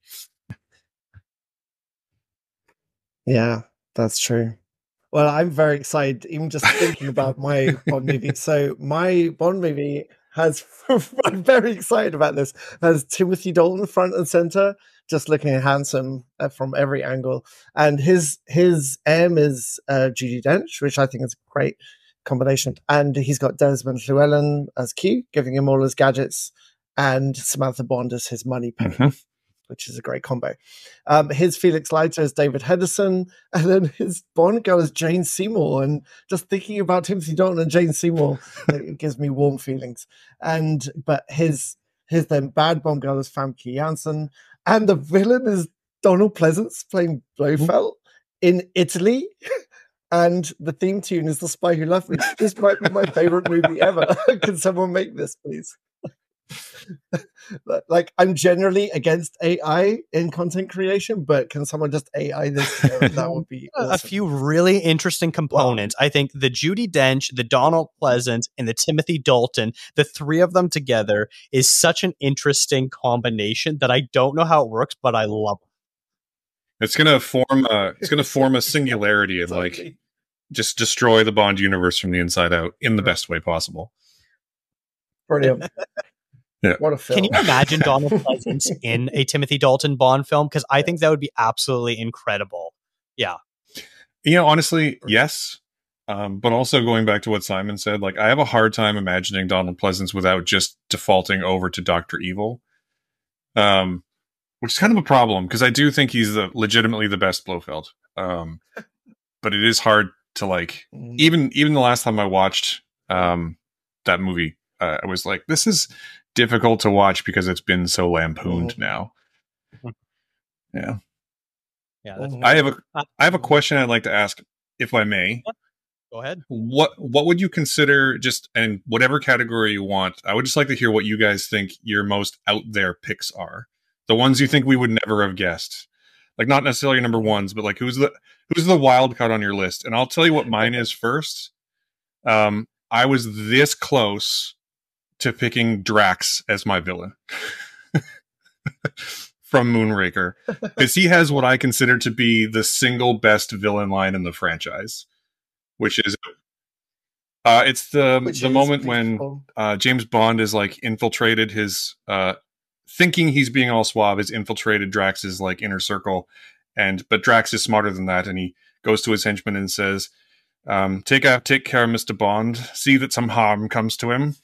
Yeah, that's true. Well, I'm very excited, even just thinking about my Bond movie. So my Bond movie has, I'm very excited about this, has Timothy Dalton front and center, just looking handsome uh, from every angle. And his his M is uh, Judi Dench, which I think is a great combination. And he's got Desmond Llewellyn as Q, giving him all his gadgets, and Samantha Bond as his money penny. Mm-hmm. Which is a great combo. Um, his Felix Leiter is David Hedison, and then his Bond girl is Jane Seymour. And just thinking about Timothy Dalton and Jane Seymour, it gives me warm feelings. And but his his then bad Bond girl is Famke Janssen, and the villain is Donald Pleasance playing Blofeld in Italy. And the theme tune is The Spy Who Loved Me. This might be my favorite movie ever. Can someone make this, please? Like, I'm generally against A I in content creation, but can someone just A I this? That would be awesome. A few really interesting components. Wow. I think the Judi Dench, the Donald Pleasance, and the Timothy Dalton, the three of them together is such an interesting combination that I don't know how it works, but I love it. It's gonna form a it's gonna form a singularity and like just destroy the Bond universe from the inside out in the best way possible. Brilliant. Yeah. What a film. Can you imagine Donald Pleasance in a Timothy Dalton Bond film? Because I think that would be absolutely incredible. Yeah. You know, honestly, yes. Um, but also going back to what Simon said, like I have a hard time imagining Donald Pleasance without just defaulting over to Doctor Evil. Um, which is kind of a problem because I do think he's the legitimately the best Blofeld. Um, but it is hard to like even even the last time I watched um that movie, uh, I was like, this is difficult to watch because it's been so lampooned mm-hmm. now. Yeah. Yeah. That's I have a I have a question I'd like to ask, if I may. Go ahead. What what would you consider, just in whatever category you want? I would just like to hear what you guys think your most out there picks are. The ones you think we would never have guessed. Like not necessarily number ones, but like who's the who's the wild card on your list? And I'll tell you what mine is first. Um, I was this close to picking Drax as my villain from Moonraker, because he has what I consider to be the single best villain line in the franchise, which is uh, it's the which the moment when uh, James Bond is like infiltrated his uh, thinking he's being all suave, has infiltrated Drax's like inner circle, and but Drax is smarter than that, and he goes to his henchman and says, um, "Take out, take care, Mister Bond. See that some harm comes to him."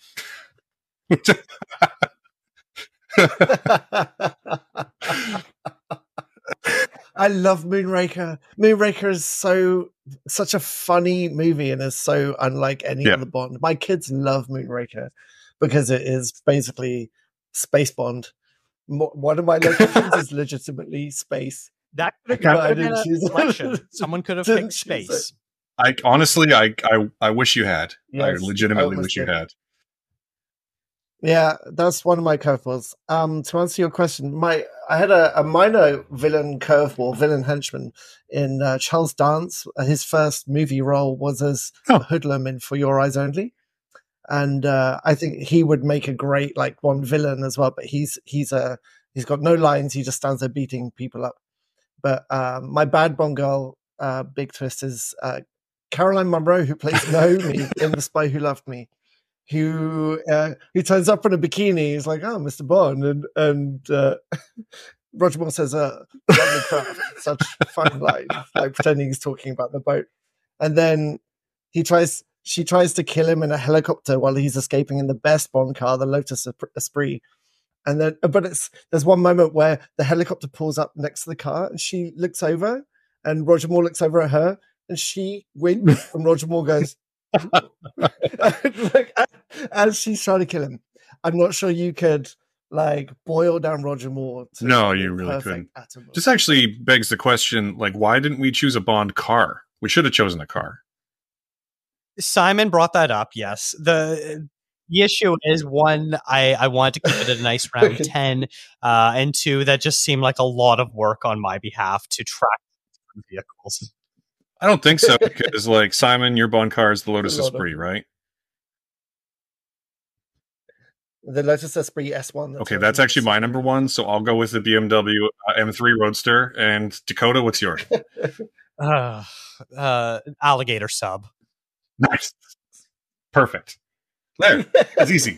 I love Moonraker. Moonraker is so such a funny movie and is so unlike any Yeah. other Bond. My kids love Moonraker because it is basically space Bond. Mo- One of my locations is legitimately space. That could But have I been didn't a choose it. selection. Someone could have Didn't picked choose it. space. I honestly, I, I, I wish you had. I Yes, I legitimately almost wish you did. had. Yeah, that's one of my curveballs. Um, to answer your question, my I had a, a minor villain curveball, villain henchman in uh, Charles Dance. His first movie role was as Oh. a hoodlum in For Your Eyes Only, and uh, I think he would make a great like Bond villain as well. But he's he's a he's got no lines. He just stands there beating people up. But um, my bad Bond girl, uh, big twist is uh, Caroline Munro, who plays Naomi in The Spy Who Loved Me. Who uh, who turns up in a bikini? He's like, "Oh, Mister Bond," and and uh, Roger Moore says, "Uh, lovely craft, such fine lines," like pretending he's talking about the boat. And then he tries, she tries to kill him in a helicopter while he's escaping in the best Bond car, the Lotus Esprit. And then, but it's there's one moment where the helicopter pulls up next to the car, and she looks over, and Roger Moore looks over at her, and she winks, and Roger Moore goes. Like, as she's trying to kill him, I'm not sure you could like boil down Roger Moore. To No, like, you a really perfect couldn't. atom of- This actually begs the question, like, why didn't we choose a Bond car? We should have chosen a car. Simon brought that up. Yes, the the issue is one, I I wanted to keep it at a nice round ten, uh, and two, that just seemed like a lot of work on my behalf to track vehicles. I don't think so, because, like, Simon, your Bond car is the Lotus A lot of- Esprit, right? The Lotus Esprit S one. Okay, that's actually my number one, so I'll go with the B M W uh, M three Roadster. And Dakota, what's yours? Uh, uh, alligator sub. Nice. Perfect. There. It's easy.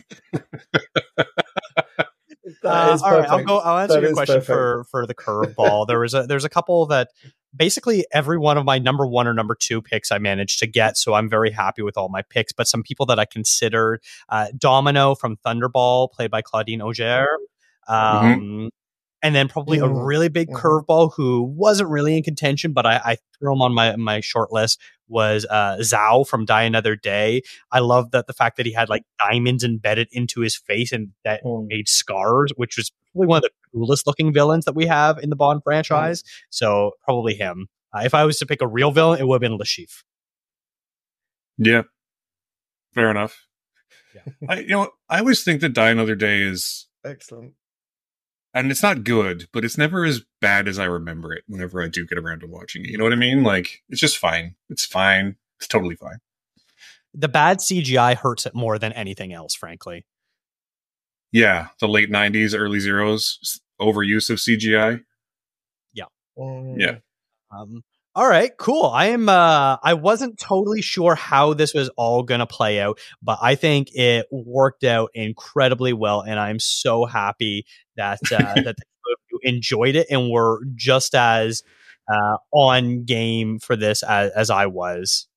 That Uh, is all right, I'll perfect. go. I'll answer That your is question perfect. for for the curveball. There was a there's a couple that basically every one of my number one or number two picks I managed to get, so I'm very happy with all my picks. But some people that I considered, uh, Domino from Thunderball, played by Claudine Auger, um, and then probably a Mhm. really big Mhm. curveball who wasn't really in contention, but I, I threw him on my my short list, was uh, Zhao from Die Another Day. I love that the fact that he had like diamonds embedded into his face and that Mm. made scars, which was probably one of the coolest looking villains that we have in the Bond franchise. So probably him. Uh, if I was to pick a real villain, it would have been Lashif. Yeah. Fair enough. Yeah. I, you know, I always think that Die Another Day is, Excellent. and it's not good, but it's never as bad as I remember it whenever I do get around to watching it. You know what I mean? Like, it's just fine. It's fine. It's totally fine. The bad C G I hurts it more than anything else, frankly. Yeah. The late nineties, early zeros, overuse of C G I. Mm. Yeah. Um, all right, cool. I am. Uh, I wasn't totally sure how this was all going to play out, but I think it worked out incredibly well, and I'm so happy that uh, that you enjoyed it and were just as uh, on game for this as, as I was.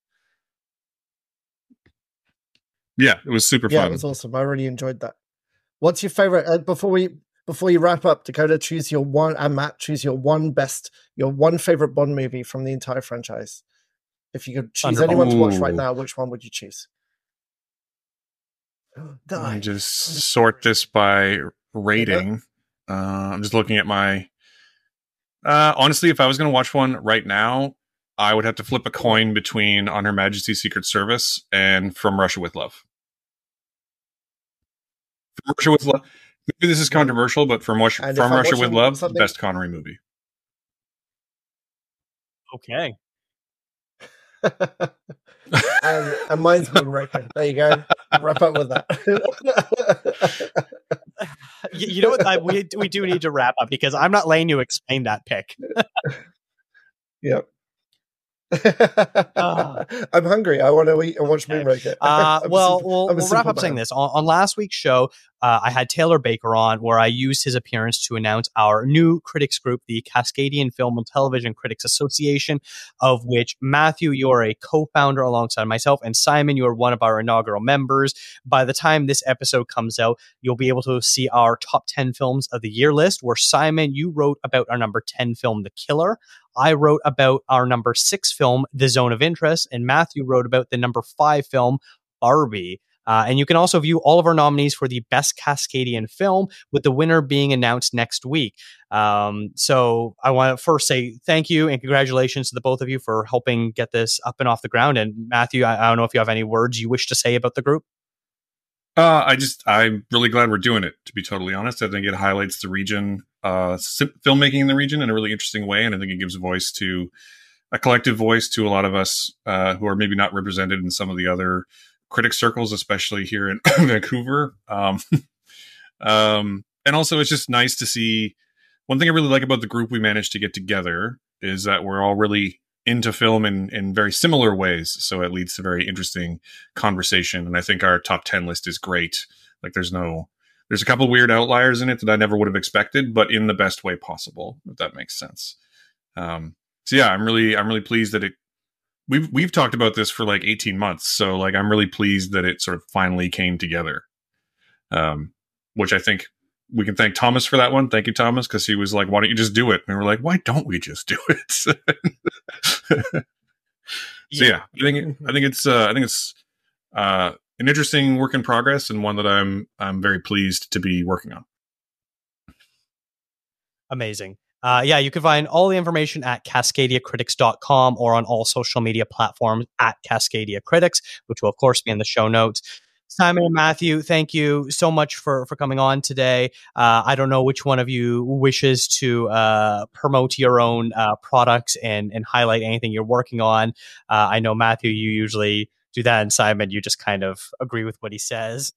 Yeah. It was super Yeah, fun. it was awesome. I really enjoyed that. What's your favorite? Uh, before we before you wrap up, Dakota, choose your one, and Matt, choose your one best, your one favorite Bond movie from the entire franchise. If you could choose Thunderball. anyone to watch right Ooh. now, which one would you choose? Let me Die. just sort this by rating. Uh, I'm just looking at my. Uh, honestly, if I was going to watch one right now, I would have to flip a coin between On Her Majesty's Secret Service and From Russia with Love. From Russia with Love. Maybe this is controversial, but From, Russia, And if From I'm Russia with watching Love, something- best Connery movie. Okay. and, and mine's Moonraker. There you go. Wrap up with that. you, you know what? I, we we do need to wrap up because I'm not letting you explain that pick. Yep. Uh, I'm hungry. I want to eat and watch okay. Moonraker. Uh, well, we'll, we'll wrap up man. saying this. On, on last week's show, uh, I had Taylor Baker on, where I used his appearance to announce our new critics group, the Cascadian Film and Television Critics Association, of which Matthew, you're a co-founder alongside myself, and Simon, you are one of our inaugural members. By the time this episode comes out, you'll be able to see our top ten films of the year list, where Simon, you wrote about our number ten film, The Killer. I wrote about our number six film, The Zone of Interest, and Matthew wrote about the number five film, Barbie. Uh, and you can also view all of our nominees for the best Cascadian film, with the winner being announced next week. Um, so I want to first say thank you and congratulations to the both of you for helping get this up and off the ground. And Matthew, I, I don't know if you have any words you wish to say about the group. Uh, I just, I'm really glad we're doing it, to be totally honest. I think it highlights the region, uh, filmmaking in the region in a really interesting way. And I think it gives voice to a collective voice to a lot of us, uh, who are maybe not represented in some of the other critic circles, especially here in Vancouver. Um, um, and also it's just nice to see. One thing I really like about the group we managed to get together is that we're all really into film in, in very similar ways. So it leads to very interesting conversation. And I think our top ten list is great. Like there's no, there's a couple of weird outliers in it that I never would have expected, but in the best way possible, if that makes sense. Um, so yeah, I'm really, I'm really pleased that it, we've, we've talked about this for like eighteen months. So like, I'm really pleased that it sort of finally came together. Um, which I think we can thank Thomas for that one. Thank you, Thomas. Cause he was like, why don't you just do it? And we were like, why don't we just do it? So yeah, I think, I think it's, uh, I think it's, uh, an interesting work in progress and one that I'm, I'm very pleased to be working on. Amazing. Uh, yeah, you can find all the information at cascadia critics dot com or on all social media platforms at Cascadia Critics, which will, of course, be in the show notes. Simon and Matthew, thank you so much for, for coming on today. Uh, I don't know which one of you wishes to uh, promote your own uh, products and, and highlight anything you're working on. Uh, I know, Matthew, you usually do that, and Simon, you just kind of agree with what he says.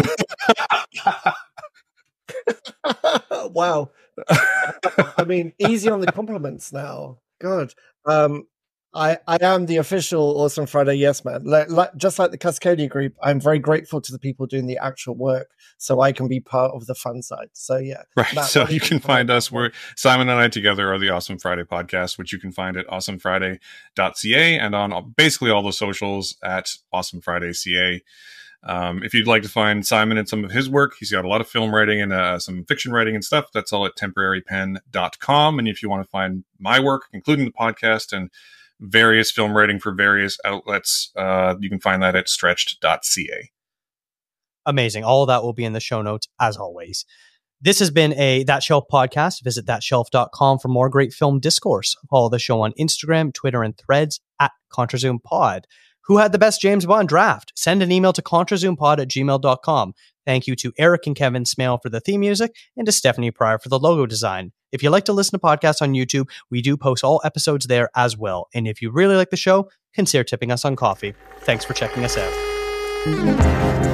Wow. I mean, easy on the compliments now. God. Um, I, I am the official Awesome Friday Yes Man. Like, like, just like the Cascadia group, I'm very grateful to the people doing the actual work so I can be part of the fun side. So, yeah. Right. Matt, so you can find us. We're Simon and I together are the Awesome Friday podcast, which you can find at awesome friday dot c a and on basically all the socials at Awesome Friday C A. Um, if you'd like to find Simon and some of his work, he's got a lot of film writing and uh, some fiction writing and stuff. That's all at temporary pen dot com. And if you want to find my work, including the podcast and various film writing for various outlets, uh, you can find that at stretched dot c a. Amazing. All of that will be in the show notes, as always. This has been a That Shelf podcast. Visit that shelf dot com for more great film discourse. Follow the show on Instagram, Twitter, and Threads at ContraZoomPod. Who had the best James Bond draft? Send an email to contrazoompod at gmail dot com. Thank you to Eric and Kevin Smale for the theme music and to Stephanie Pryor for the logo design. If you like to listen to podcasts on YouTube, we do post all episodes there as well. And if you really like the show, consider tipping us on coffee. Thanks for checking us out.